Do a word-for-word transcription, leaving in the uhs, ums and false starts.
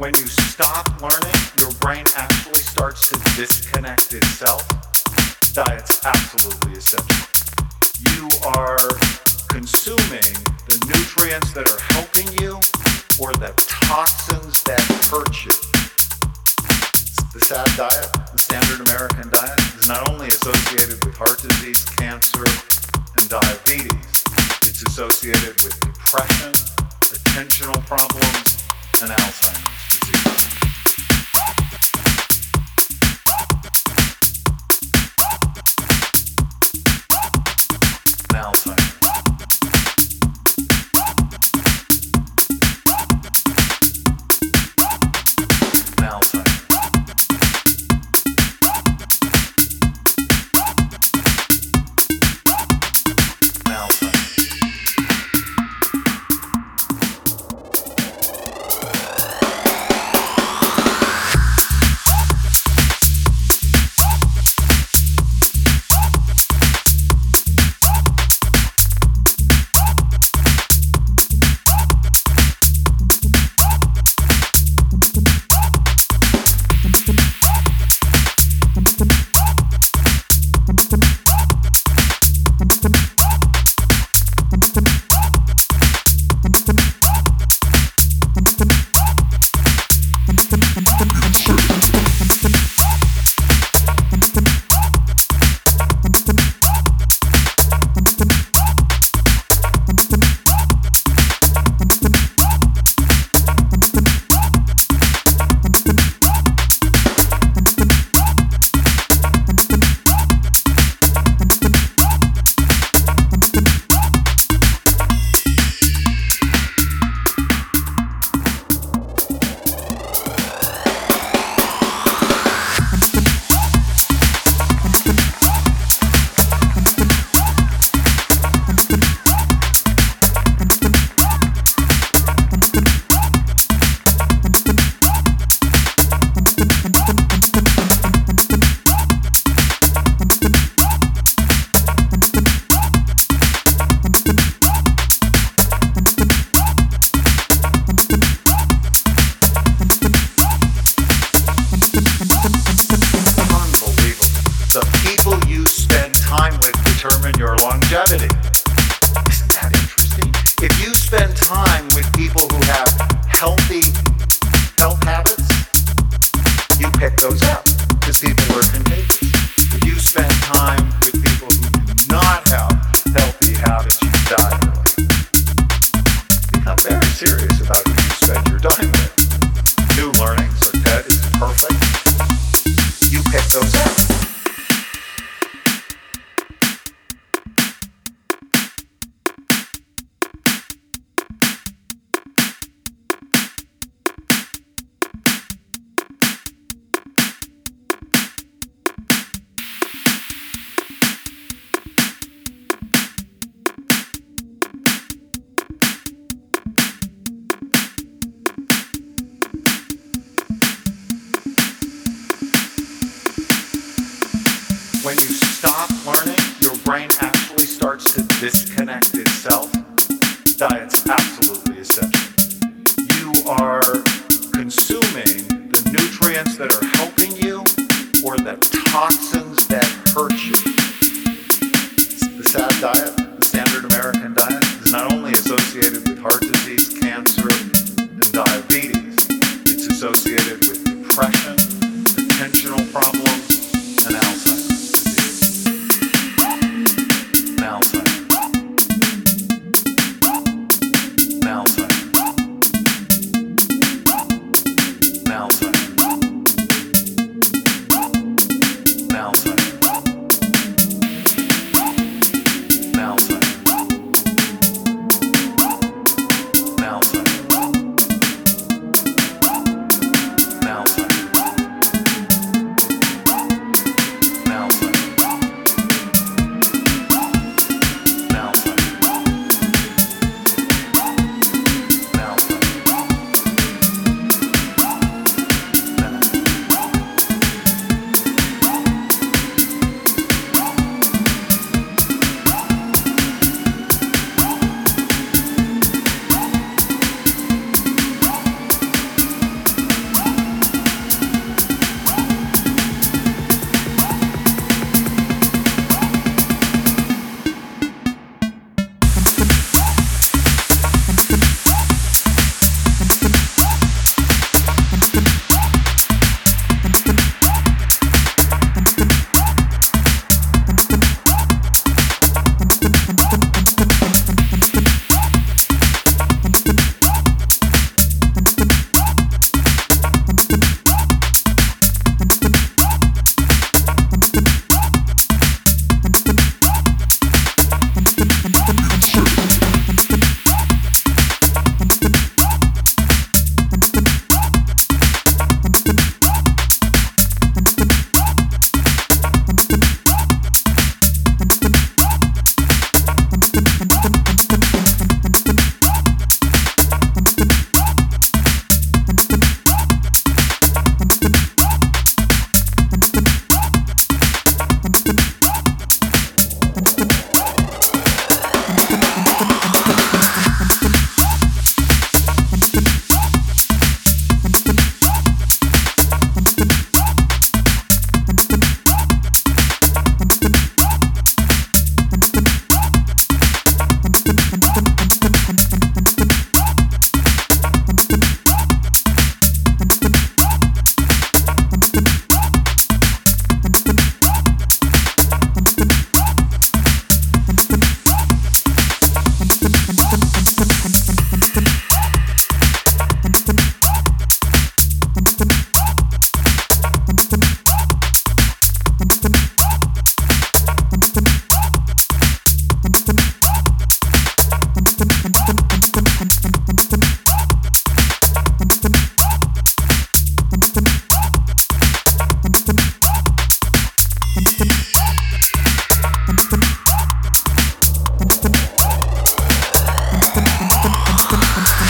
When you stop learning, your brain actually starts to disconnect itself. Diet's absolutely essential. You are consuming the nutrients that are helping you or the toxins that hurt you. The S A D diet, the standard American diet, is not only associated with heart disease, cancer, and diabetes, it's associated with depression, attentional problems, and Alzheimer's disease. And Alzheimer's. And Alzheimer's. Determine your longevity. Isn't that interesting? If you spend time with people who have healthy health habits, you pick those up because people are contagious. If you spend time with people who do not have healthy habits, you die early. Become very serious about who you spend your time with. New learnings, or TED is perfect. You pick those up. When you stop learning, your brain actually starts to disconnect itself. Diet's absolutely essential. You are consuming the nutrients that are helping you or the toxins that hurt you. The S A D diet, the standard American diet, is not only associated with heart disease, cancer, and diabetes, it's associated with depression, attentional problems, and Alzheimer's. Alzheimer's. Alzheimer's. Alzheimer's.